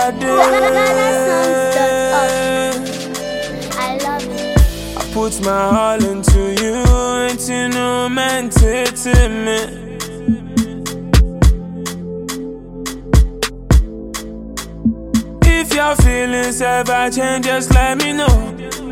I love you. I put my all into you, and you know meant it to me. If your feelings ever change, just let me know.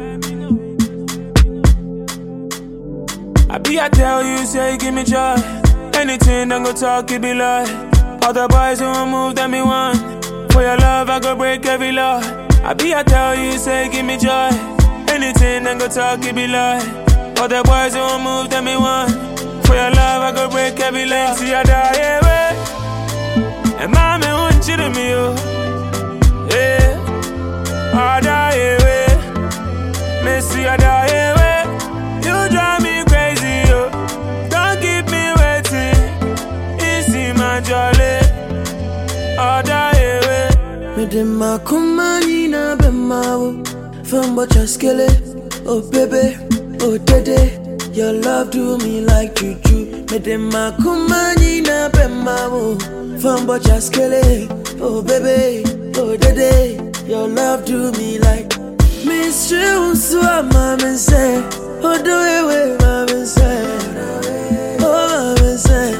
I tell you, say give me joy. Anything I go talk, it be lie. All the boys who won't move, that me want. For your love, I go break every law. I tell you, say give me joy. Anything I go talk, it be lie. All the boys who won't move, that me want. For your love, I go break every law. See, I die away. And mommy want you to me, oh. Yeah. I die away. Missy, I die away. You drive me crazy, oh. Don't keep me waiting. Easy, my jolly. I die away. Me de ma kumani na be mawo. Fembo chaskele, oh baby, oh dede. Your love do me like juju. Me de ma kumani na be mawo. Fembo chaskele, oh baby, oh dede. Your love do me like. Miss you so mama say, oh do it with mama say, oh mama say.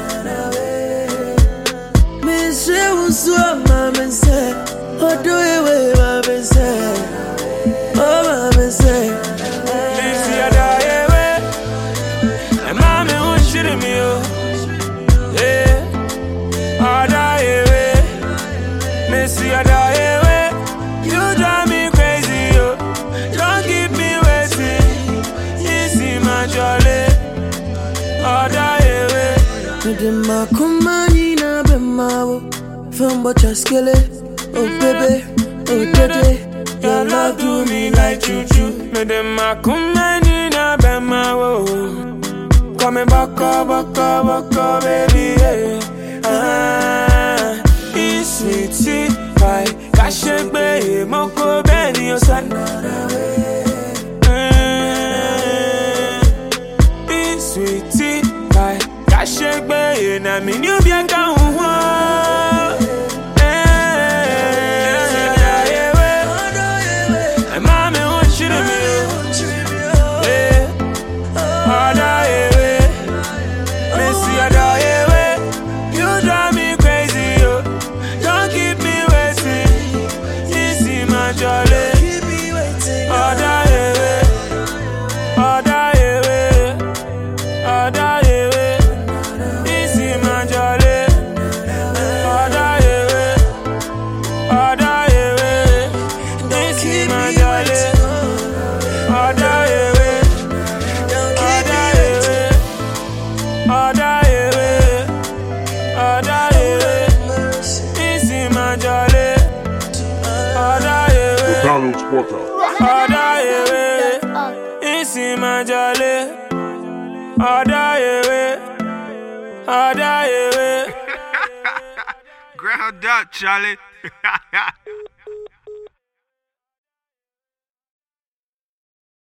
Miss you so mama say, oh do it with mama say, oh mama say. Missy, I die away. And mommy won't shit at me, oh. Yeah. I die away. Missy, I die away. You drive me crazy, oh. Don't keep me waiting. Easy, my jolly. I die away. Me de ma kumani na be mawo. Fembo chaskele, oh baby, oh dede. Your love do me like juju. Me de ma kumani na be mawo. Come baka, baby, yeah. It's sweetie pie. Cache be moko beni osan. It's sweetie pie. Cache be na mi new bianca uwa. Ground up, Charlie.